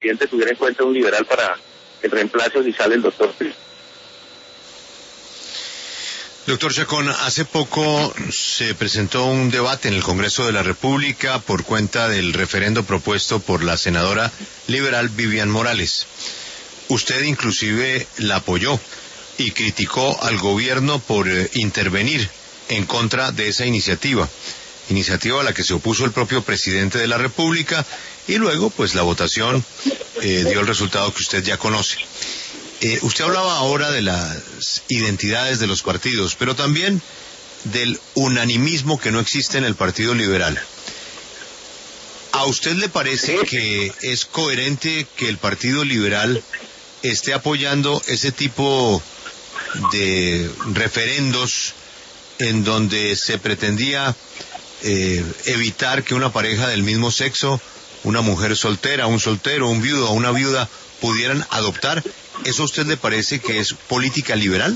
presidente tuviera en cuenta un liberal para el reemplazo si sale el doctor. Doctor Chacón, hace poco se presentó un debate en el Congreso de la República por cuenta del referendo propuesto por la senadora liberal Vivian Morales. Usted inclusive la apoyó y criticó al gobierno por intervenir en contra de esa iniciativa a la que se opuso el propio presidente de la República, y luego pues la votación dio el resultado que usted ya conoce. Usted hablaba ahora de las identidades de los partidos, pero también del unanimismo que no existe en el Partido Liberal. ¿A usted le parece que es coherente que el Partido Liberal esté apoyando ese tipo de referendos en donde se pretendía evitar que una pareja del mismo sexo, una mujer soltera, un soltero, un viudo o una viuda, pudieran adoptar? ¿Eso a usted le parece que es política liberal?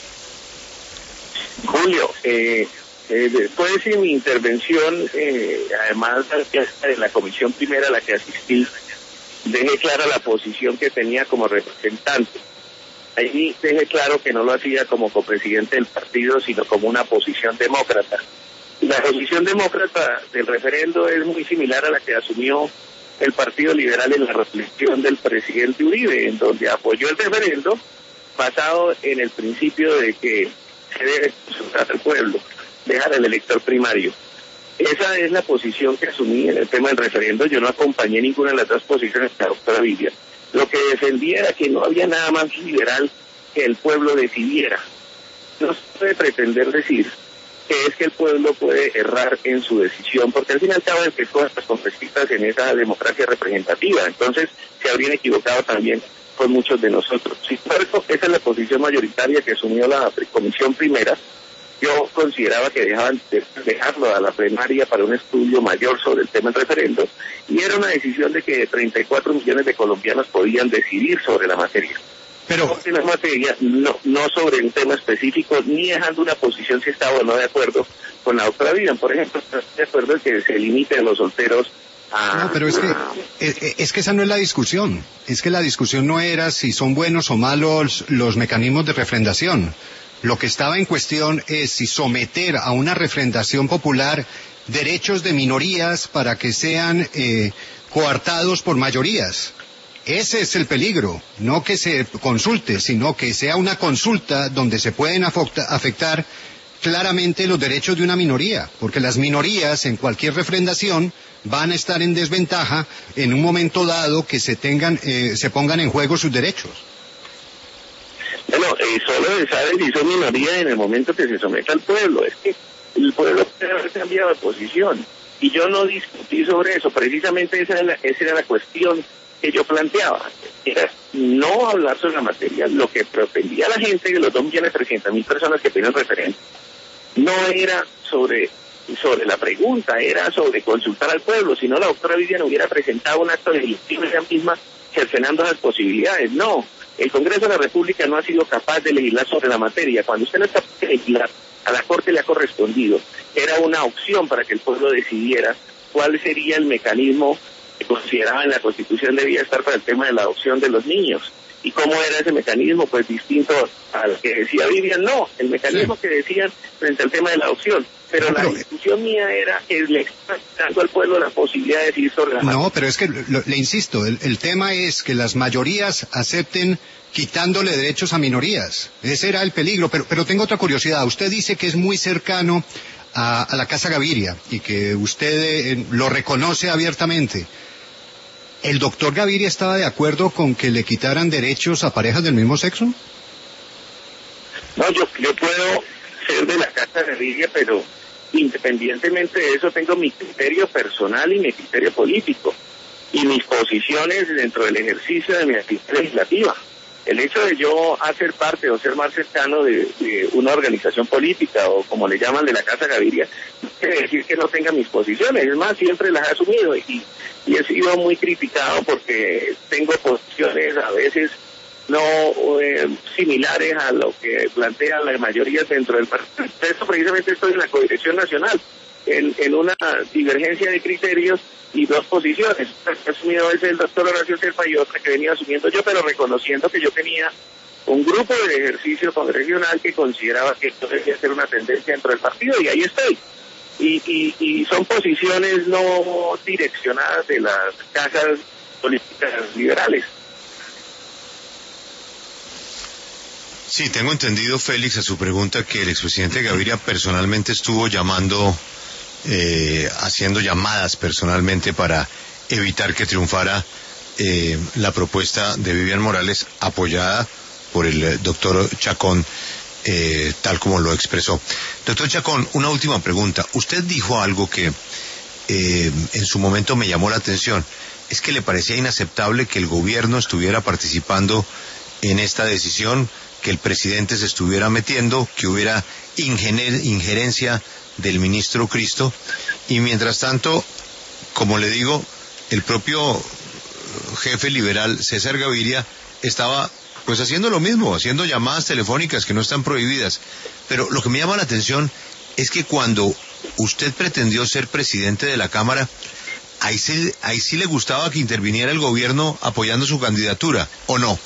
Julio, después de mi intervención, además de la comisión primera a la que asistí, dejé clara la posición que tenía como representante. Ahí dejé claro que no lo hacía como copresidente del partido, sino como una posición demócrata. La posición demócrata del referendo es muy similar a la que asumió el Partido Liberal en la reelección del presidente Uribe, en donde apoyó el referendo basado en el principio de que se debe consultar al pueblo, dejar al elector primario. Esa es la posición que asumí en el tema del referendo. Yo no acompañé ninguna de las dos posiciones de la doctora Vivian. Lo que defendía era que no había nada más liberal que el pueblo decidiera. No se puede pretender decir que es que el pueblo puede errar en su decisión, porque al fin y al cabo empezó a las congresistas en esa democracia representativa, entonces se habrían equivocado también con muchos de nosotros. Sin embargo, esa es la posición mayoritaria que asumió la comisión primera. Yo consideraba que dejarlo a la plenaria para un estudio mayor sobre el tema del referendo, y era una decisión de que 34 millones de colombianos podían decidir sobre la materia. Pero en la materia, no sobre un tema específico, ni dejando una posición si estaba o no de acuerdo con la doctora Vivian. Por ejemplo, de acuerdo en que se limiten los solteros a... No, pero es que esa no es la discusión. Es que la discusión no era si son buenos o malos los mecanismos de refrendación. Lo que estaba en cuestión es si someter a una refrendación popular derechos de minorías para que sean coartados por mayorías. Ese es el peligro, no que se consulte, sino que sea una consulta donde se pueden afectar claramente los derechos de una minoría, porque las minorías en cualquier refrendación van a estar en desventaja en un momento dado que se pongan en juego sus derechos. Bueno, solo se sabe si son minoría en el momento que se someta al pueblo. Es que el pueblo puede haber cambiado de posición, y yo no discutí sobre eso. Precisamente esa era la cuestión que yo planteaba, era no hablar sobre la materia. Lo que pretendía la gente de los 2.300.000 personas que pidieron referendo no era sobre la pregunta, era sobre consultar al pueblo. Si no, la doctora Vivian hubiera presentado un acto legislativo ella misma cercenando las posibilidades. No, el Congreso de la República no ha sido capaz de legislar sobre la materia. Cuando usted no es capaz de legislar, a la Corte le ha correspondido. Era una opción para que el pueblo decidiera cuál sería el mecanismo que consideraba en la Constitución debía estar para el tema de la adopción de los niños. ¿Y cómo era ese mecanismo? Pues distinto al que decía Vivian. No, el mecanismo que decían frente al tema de la adopción. Pero la discusión mía era que le está dando al pueblo la posibilidad de decidir sobre la materia. No, pero es que le insisto, el tema es que las mayorías acepten quitándole derechos a minorías. Ese era el peligro. Pero tengo otra curiosidad. Usted dice que es muy cercano a la Casa Gaviria y que usted lo reconoce abiertamente. ¿El doctor Gaviria estaba de acuerdo con que le quitaran derechos a parejas del mismo sexo? No, yo puedo ser de la Casa Gaviria, pero independientemente de eso tengo mi criterio personal y mi criterio político y mis posiciones dentro del ejercicio de mi actividad legislativa. El hecho de yo hacer parte o ser más cercano de una organización política o como le llaman de la Casa Gaviria, no quiere decir que no tenga mis posiciones. Es más, siempre las he asumido y he sido muy criticado porque tengo posiciones a veces no similares a lo que plantean las mayorías dentro del partido. Por eso precisamente estoy en la Codirección Nacional en una divergencia de criterios y dos posiciones. Asumido el doctor Horacio Serpa y otra que venía asumiendo yo, pero reconociendo que yo tenía un grupo de ejercicio congresional que consideraba que esto debía ser una tendencia dentro del partido, y ahí estoy. Y son posiciones no direccionadas de las cajas políticas liberales. Sí, tengo entendido, Félix, a su pregunta, que el expresidente Gaviria personalmente estuvo llamando, haciendo llamadas personalmente para evitar que triunfara la propuesta de Vivian Morales, apoyada por el doctor Chacón, tal como lo expresó. Doctor Chacón, una última pregunta. Usted dijo algo que en su momento me llamó la atención. Es que le parecía inaceptable que el gobierno estuviera participando en esta decisión, que el presidente se estuviera metiendo, que hubiera injerencia del ministro Cristo, y mientras tanto, como le digo, el propio jefe liberal, César Gaviria, estaba pues haciendo lo mismo, haciendo llamadas telefónicas que no están prohibidas. Pero lo que me llama la atención es que cuando usted pretendió ser presidente de la Cámara, ahí sí le gustaba que interviniera el gobierno apoyando su candidatura, ¿o no?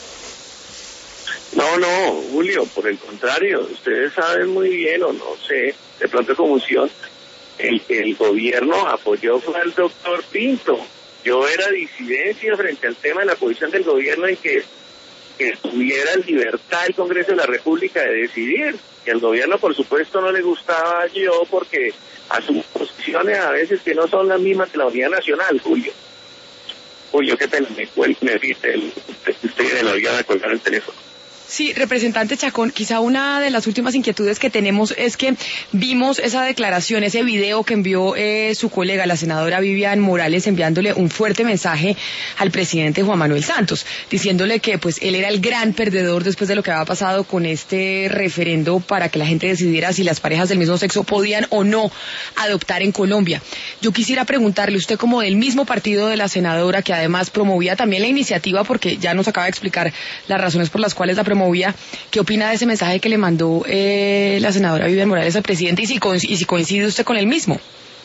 No, Julio, por el contrario, ustedes saben muy bien, o no sé, de pronto confusión, el gobierno apoyó fue al doctor Pinto. Yo era disidencia frente al tema de la posición del gobierno en que tuviera libertad el Congreso de la República de decidir. Y al gobierno, por supuesto, no le gustaba yo porque asumo posiciones a veces que no son las mismas que la unidad nacional, Julio. Julio, qué pena, me viste, estoy en el avión a colgar el teléfono. Sí, representante Chacón, quizá una de las últimas inquietudes que tenemos es que vimos esa declaración, ese video que envió su colega, la senadora Vivian Morales, enviándole un fuerte mensaje al presidente Juan Manuel Santos, diciéndole que pues él era el gran perdedor después de lo que había pasado con este referendo para que la gente decidiera si las parejas del mismo sexo podían o no adoptar en Colombia. Yo quisiera preguntarle, usted como del mismo partido de la senadora, que además promovía también la iniciativa, porque ya nos acaba de explicar las razones por las cuales la promovía, ¿qué opina de ese mensaje que le mandó la senadora Vivian Morales al presidente, y si coincide usted con el mismo?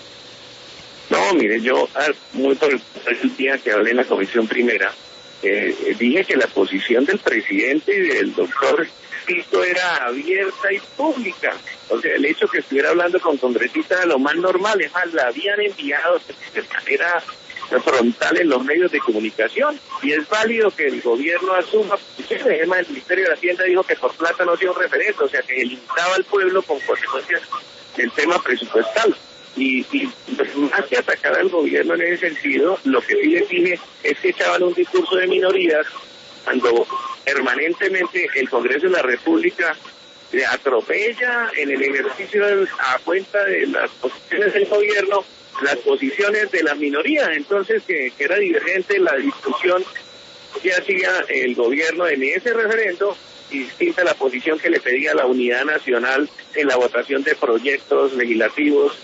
No, mire, yo muy por el día que hablé en la comisión primera, dije que la posición del presidente y del doctor Cristo era abierta y pública. O sea, el hecho que estuviera hablando con congresistas era lo más normal, es más, la habían enviado de manera frontal en los medios de comunicación, y es válido que el gobierno asuma posiciones. Además, el Ministerio de Hacienda dijo que por plata no hacía un referendo, o sea, que limitaba al pueblo con consecuencias del tema presupuestal. Y más que atacar al gobierno en ese sentido, lo que sí les dije es que echaban un discurso de minorías cuando permanentemente el Congreso de la República atropella en el ejercicio a cuenta de las posiciones del gobierno las posiciones de la minoría. Entonces que era divergente la discusión que hacía el gobierno en ese referendo, distinta a la posición que le pedía la unidad nacional en la votación de proyectos legislativos.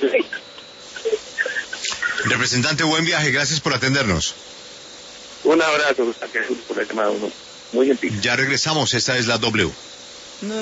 Representante, buen viaje, gracias por atendernos. Un abrazo, por el llamado, muy gentil. Ya regresamos, esta es la W.